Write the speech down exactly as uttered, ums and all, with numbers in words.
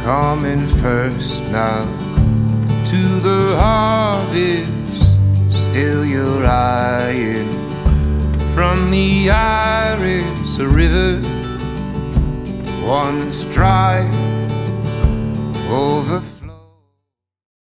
coming first now to the harvest. Still you're eyeing from the iris a river once dry, overflowing.